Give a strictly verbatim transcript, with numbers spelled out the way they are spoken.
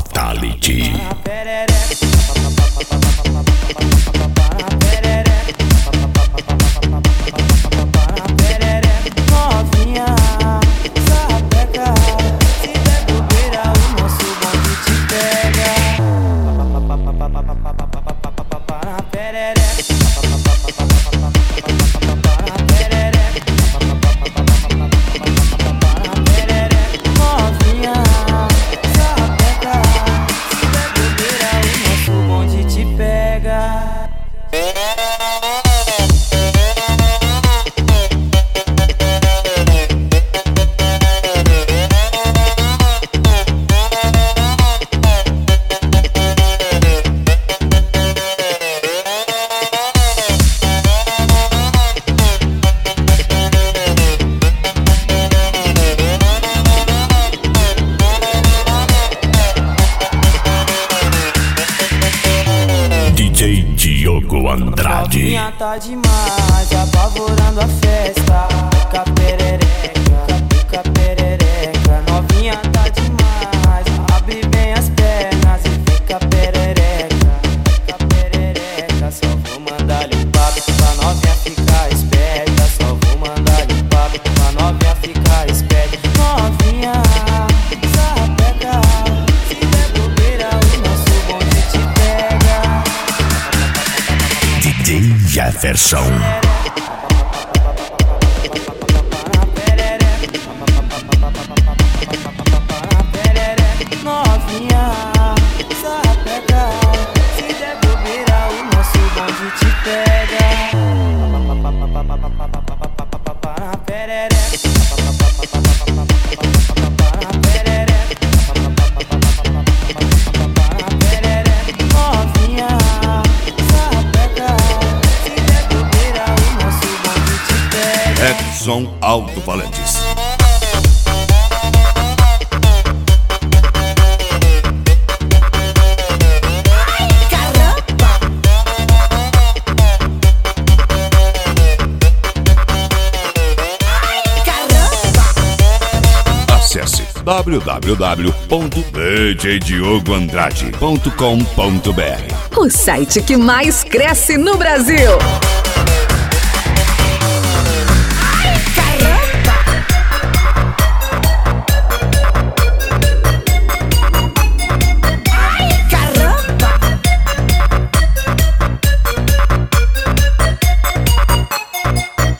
Fatality. D J Diogo Andrade. Novinha tá demais, apavorando a festa. Fica perereca, fica perereca. Novinha tá demais, abre bem as pernas e fica perereca, fica perereca. Só vou mandar-lhe um papo pra novinha ficar esperta. Só vou mandar-lhe um papo pra novinha ficar esperta. Novinha, sapeca, se der bobeira o nosso bonde te pega. D J Jefferson. Novinha, sapeca, se der bobeira o nosso bonde te pega. Novinha, sapeca, se der bobeira o nosso bonde te pega. Edson Alto-Falantes. Acesse w w w ponto d j diogo andrade ponto com ponto b r. O site que mais cresce no Brasil.